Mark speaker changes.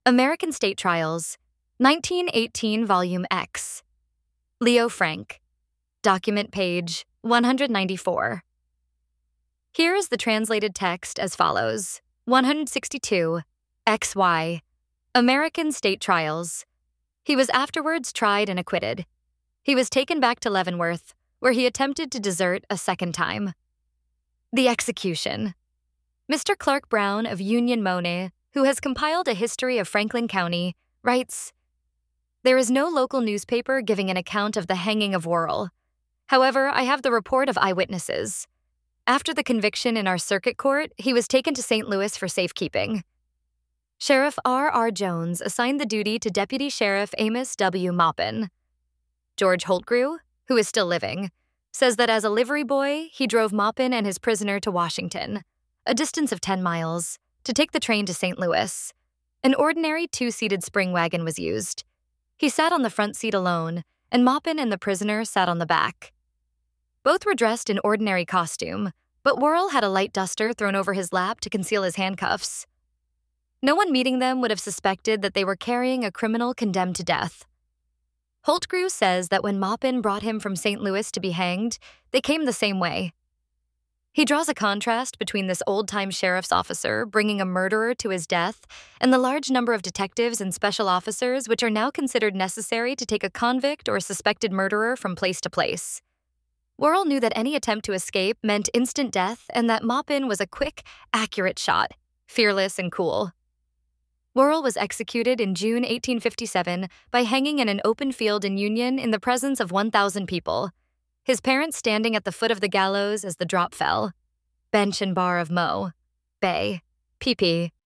Speaker 1: American State Trials, 1918 Volume X. Leo Frank. Document page 194. Here is the translated text as follows. 162, XY. American State Trials. He was afterwards tried and acquitted. He was taken back to Leavenworth, where he attempted to desert a second time. The execution. Mr. Clark Brown of Union Mone, who has compiled a history of Franklin County, writes, "There is no local newspaper giving an account of the hanging of Worrell. However, I have the report of eyewitnesses. After the conviction in our circuit court, he was taken to St. Louis for safekeeping. Sheriff R.R. Jones assigned the duty to Deputy Sheriff Amos W. Maupin. George Holtgrew, who is still living, says that as a livery boy, he drove Maupin and his prisoner to Washington, a distance of 10 miles, to take the train to St. Louis. An ordinary two-seated spring wagon was used. He sat on the front seat alone, and Maupin and the prisoner sat on the back. Both were dressed in ordinary costume, but Worrell had a light duster thrown over his lap to conceal his handcuffs. No one meeting them would have suspected that they were carrying a criminal condemned to death. Holtgrew says that when Maupin brought him from St. Louis to be hanged, they came the same way. He draws a contrast between this old-time sheriff's officer bringing a murderer to his death and the large number of detectives and special officers which are now considered necessary to take a convict or suspected murderer from place to place. Worrell knew that any attempt to escape meant instant death and that Maupin was a quick, accurate shot, fearless and cool. Worrell was executed in June 1857 by hanging in an open field in Union in the presence of 1,000 people, his parents standing at the foot of the gallows as the drop fell. Bench and bar of Mo. Bay. pp.